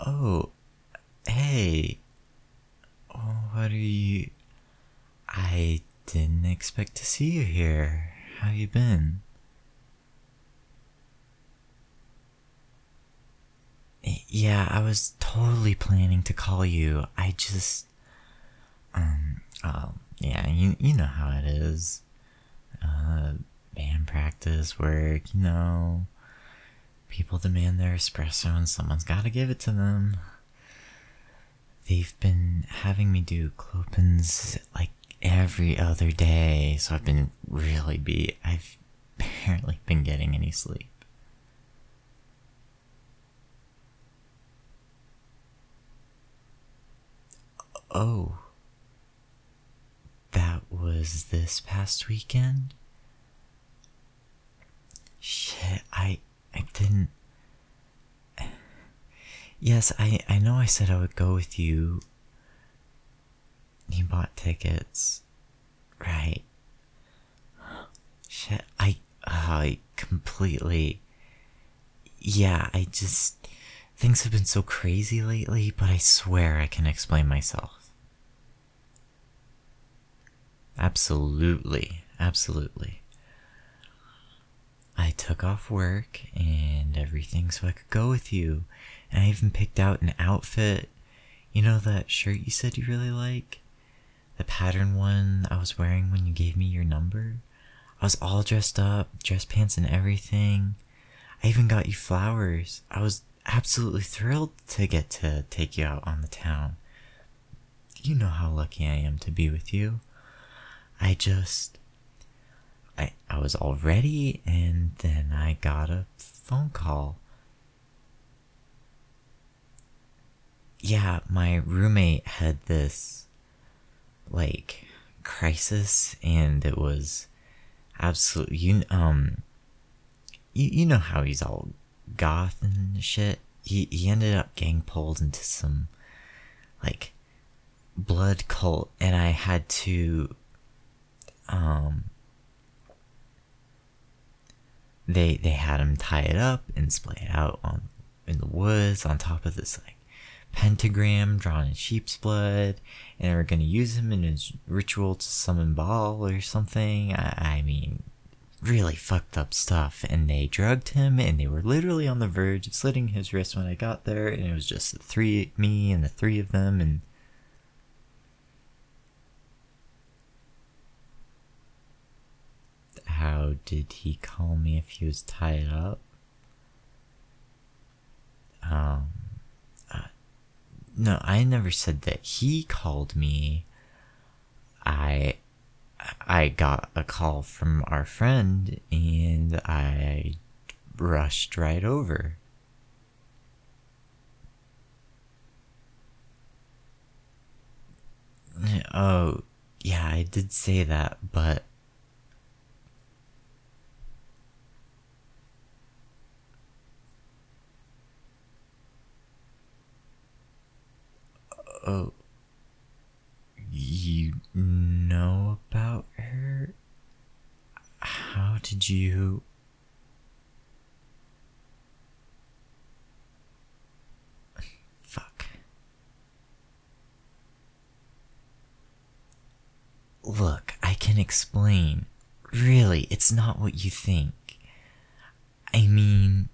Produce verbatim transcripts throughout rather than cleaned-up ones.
Oh, hey. Oh, what are you... I didn't expect to see you here. How you been? Yeah, I was totally planning to call you. I just... Um, um, yeah, you, you know how it is. Uh, band practice, work, you know. People demand their espresso and someone's gotta give it to them. They've been having me do Clopins like every other day, so I've been really beat. I've barely been getting any sleep. Oh, that was this past weekend? Shit, I I didn't. Yes, I I know I said I would go with you. You bought tickets, right? Shit, I I completely. Yeah, I just things have been so crazy lately, but I swear I can explain myself. Absolutely, absolutely. I took off work and everything so I could go with you. And I even picked out an outfit. You know that shirt you said you really like? The pattern one I was wearing when you gave me your number? I was all dressed up, dress pants and everything. I even got you flowers. I was absolutely thrilled to get to take you out on the town. You know how lucky I am to be with you. I just... I, I was all ready, and then I got a phone call. Yeah, my roommate had this, like, crisis, and it was absolutely, you, um, you, you know how he's all goth and shit? He, he ended up getting pulled into some, like, blood cult, and I had to, um, they they had him tie it up and splay it out on in the woods on top of this like pentagram drawn in sheep's blood, and they were gonna use him in his ritual to summon Baal or something. I, I mean, really fucked up stuff. And they drugged him, and they were literally on the verge of slitting his wrist when I got there. And it was just the three, me and the three of them, and how did he call me if he was tied up? Um, uh, no, I never said that he called me. I, I got a call from our friend, and I rushed right over. Oh, yeah, I did say that, but oh, you know about her? How did you... Fuck. Look, I can explain. Really, it's not what you think. I mean...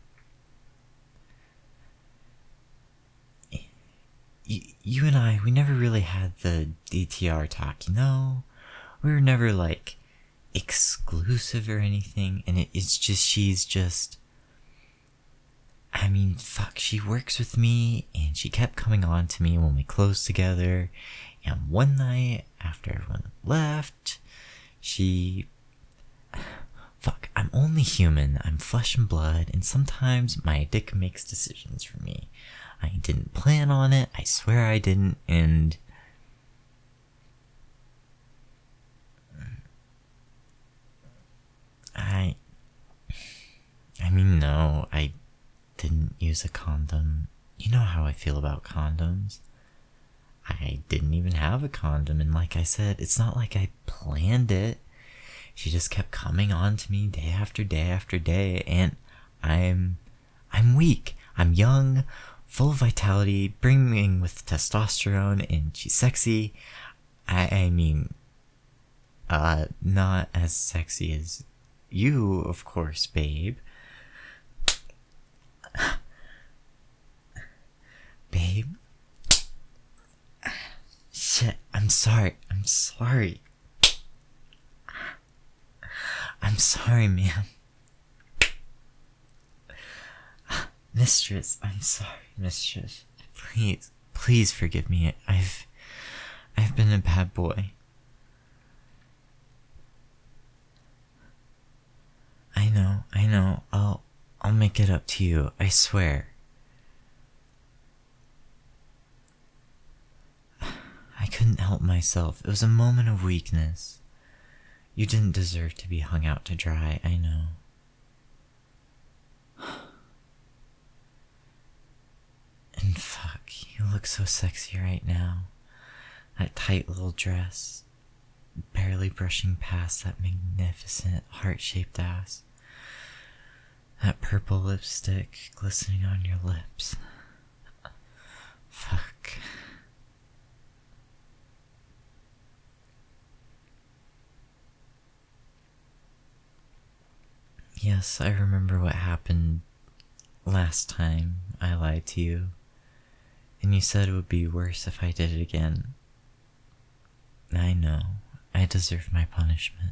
You, you and I, we never really had the D T R talk, you know? We were never, like, exclusive or anything, and it, it's just, she's just... I mean, fuck, she works with me, and she kept coming on to me when we closed together, and one night, after everyone left, she... Fuck, I'm only human, I'm flesh and blood, and sometimes my dick makes decisions for me. I didn't plan on it, I swear I didn't, and... I... I mean, no, I didn't use a condom. You know how I feel about condoms. I didn't even have a condom, and like I said, it's not like I planned it. She just kept coming on to me day after day after day, and I'm... I'm weak. I'm young, full of vitality, brimming with testosterone, and she's sexy. I, I mean, uh, not as sexy as you, of course, babe. Babe? Shit, I'm sorry. I'm sorry. I'm sorry, ma'am. Mistress, I'm sorry, mistress. Please, please forgive me. I've, I've been a bad boy. I know, I know. I'll, I'll make it up to you. I swear. I couldn't help myself. It was a moment of weakness. You didn't deserve to be hung out to dry, I know. And fuck, you look so sexy right now. That tight little dress, barely brushing past that magnificent heart-shaped ass. That purple lipstick glistening on your lips. Fuck. Yes, I remember what happened last time I lied to you. And you said it would be worse if I did it again. I know. I deserve my punishment.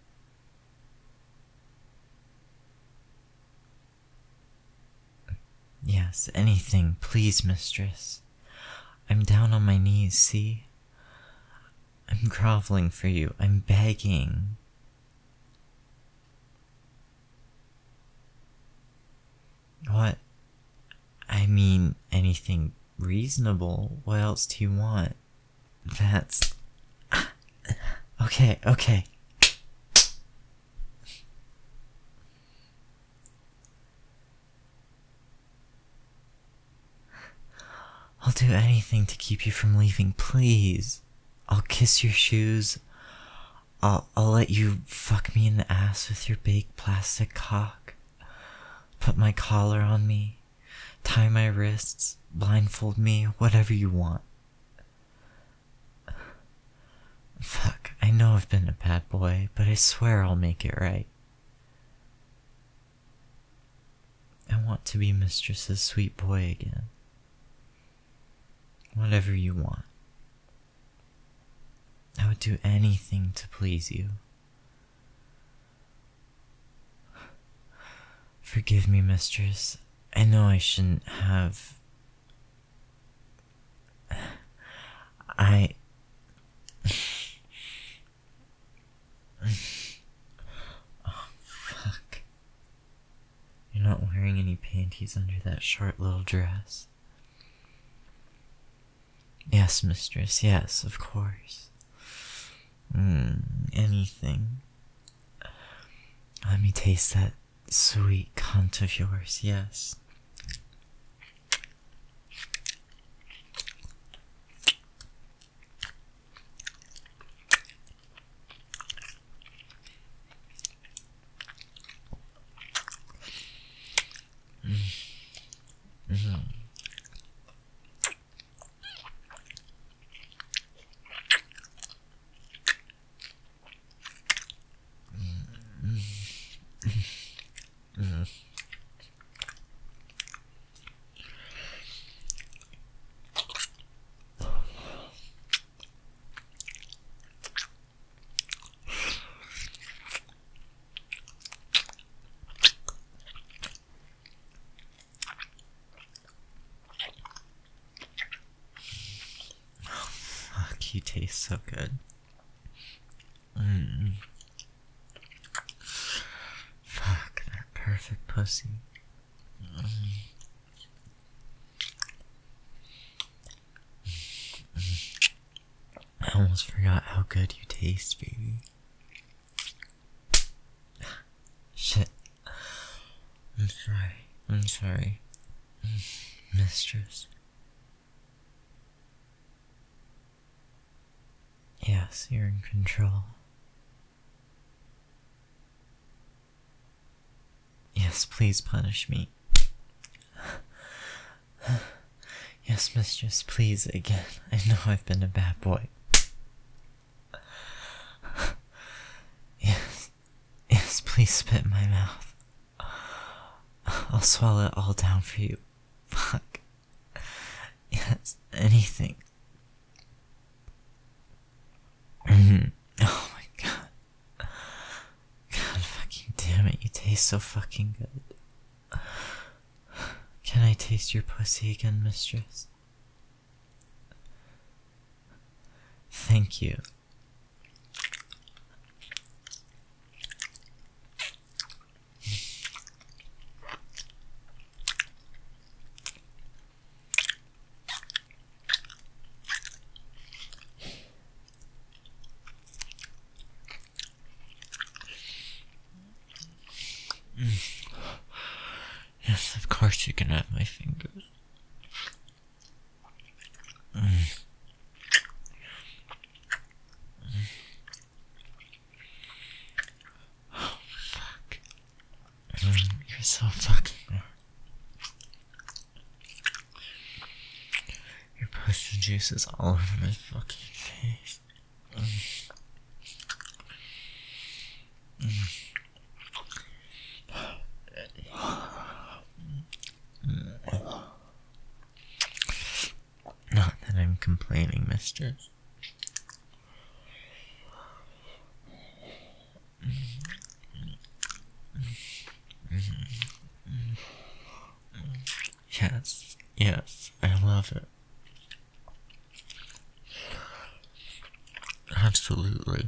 Yes, anything, please, mistress. I'm down on my knees, see? I'm groveling for you. I'm begging. What? I mean, anything reasonable. What else do you want? That's... Okay, okay. I'll do anything to keep you from leaving, please. I'll kiss your shoes. I'll, I'll let you fuck me in the ass with your big plastic cock. Put my collar on me. Tie my wrists. Blindfold me. Whatever you want. Fuck, I know I've been a bad boy, but I swear I'll make it right. I want to be Mistress's sweet boy again. Whatever you want. I would do anything to please you. Forgive me, mistress. I know I shouldn't have... I... Oh, fuck. You're not wearing any panties under that short little dress. Yes, mistress, yes, of course. Mm, anything. Let me taste that sweet cunt of yours, yes. Mm. Mm-hmm. Mm. Fuck, you taste so good. Mm. Fuck, that perfect pussy. Mm. I almost forgot how good you taste, baby. Shit. I'm sorry. I'm sorry. Mistress. Yes, you're in control. Yes, please punish me. Yes, mistress, please, again. I know I've been a bad boy. Yes, yes, please spit in my mouth. I'll swallow it all down for you. Fuck. Yes, anything. Mm. Oh my god. God fucking damn it, you taste so fucking good. Can I taste your pussy again, mistress? Thank you. Mm. Yes, of course you can have my fingers. Mm. Mm. Oh, fuck. Mm, you're so fucking hard. Your pussy juice is all over my fucking face. Mm. Mm. Not that I'm complaining, mistress. Yes, yes, I love it. Absolutely.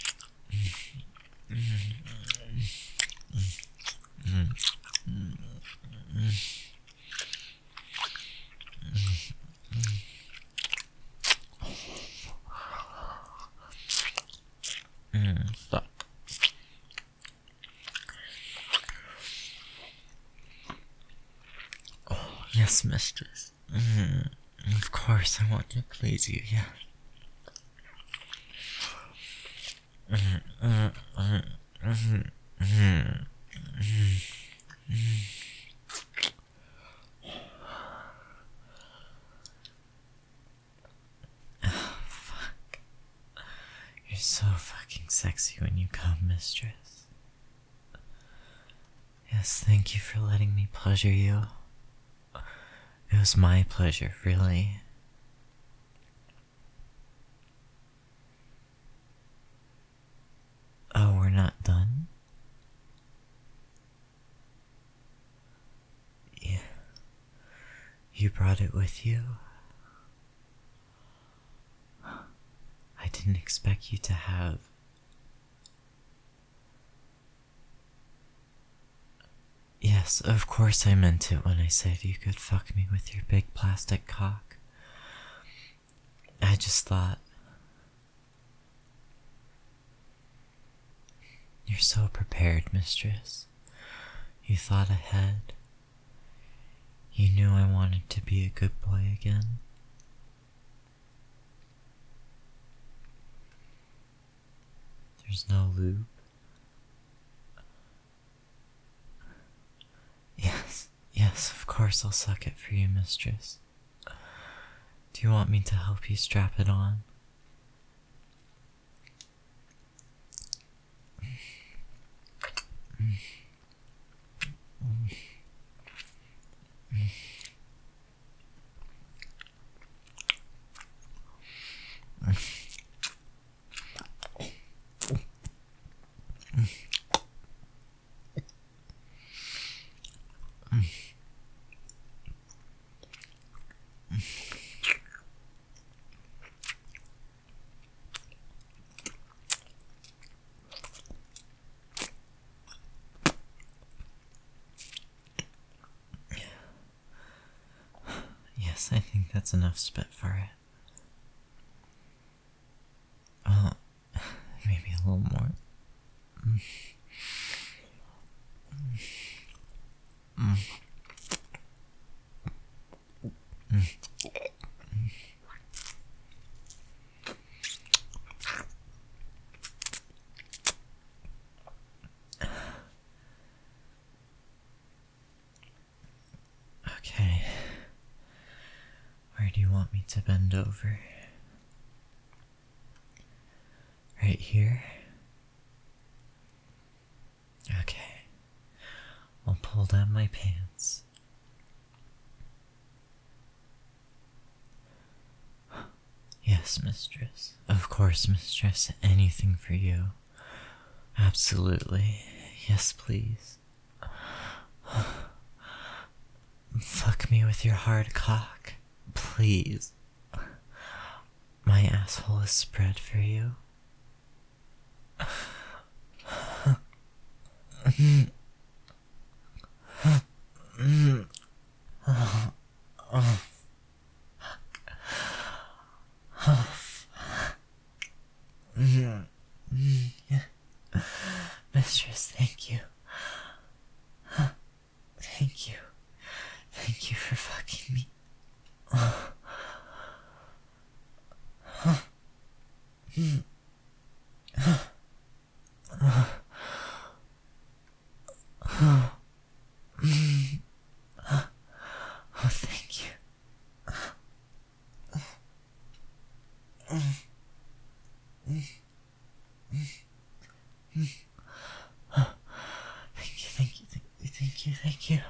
Mm, fuck. Oh, yes, mistress. Mm, of course, I want to please you, yeah. Mm, mm, mm, mm, mm, mm, mm. Oh, fuck. You're so fucking sexy when you come, mistress. Yes, thank you for letting me pleasure you. It was my pleasure, really. Oh, we're not done? Yeah. You brought it with you? I didn't expect you to have. Yes, of course I meant it when I said you could fuck me with your big plastic cock. I just thought. You're so prepared, mistress. You thought ahead. You knew I wanted to be a good boy again. There's no lube. Yes, yes, of course I'll suck it for you, mistress. Do you want me to help you strap it on? Yes, I think that's enough spit for it. Well, maybe a little more. Mm. Mm. Mm. Okay. you want me to bend over? Right here? Okay. I'll pull down my pants. Yes, mistress. Of course, mistress. Anything for you. Absolutely. Yes, please. Fuck me with your hard cock. Please. My asshole is spread for you. Mistress, thank you. Thank you. Thank you for fucking me. Oh, thank you. Thank you, thank you, thank you, thank you, thank you.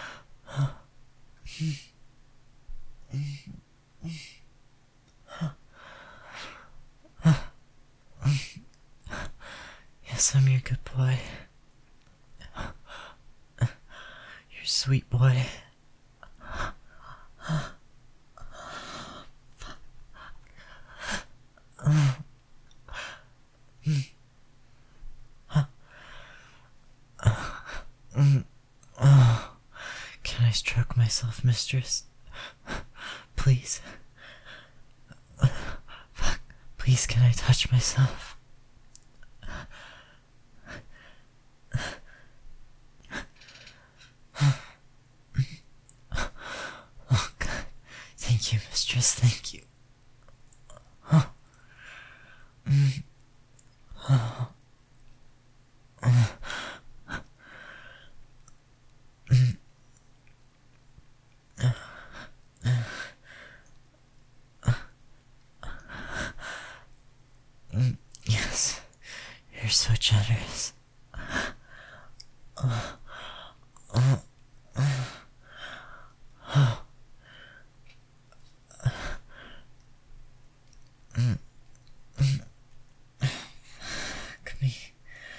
Yes, I'm your good boy. You're a sweet boy. Can I stroke myself, mistress? Please. Fuck. Please, can I touch myself? Oh, God. Thank you, mistress. Thank you. Yes, you're so generous. Come here.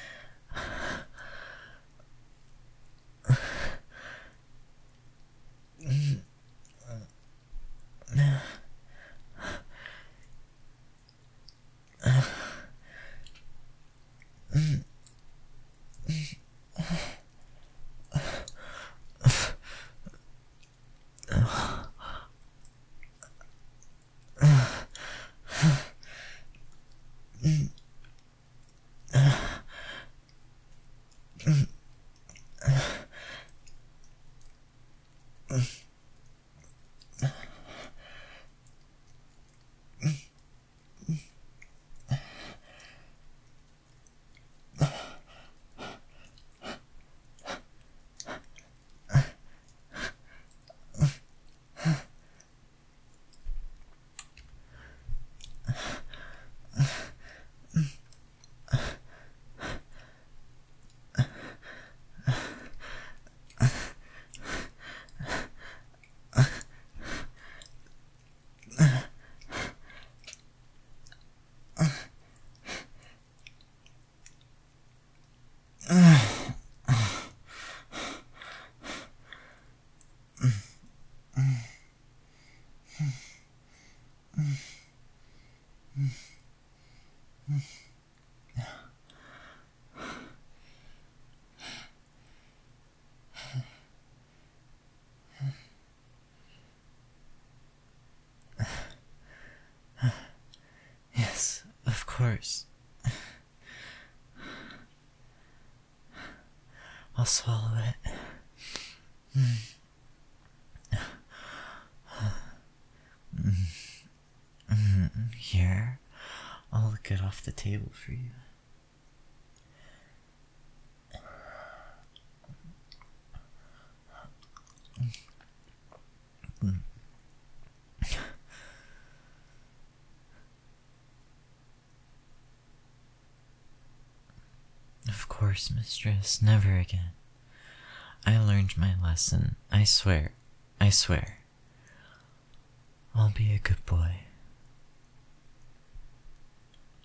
Yes, of course. I'll swallow it. Here, I'll look it off the table for you. course, mistress, never again. I learned my lesson. I swear, I swear. I'll be a good boy.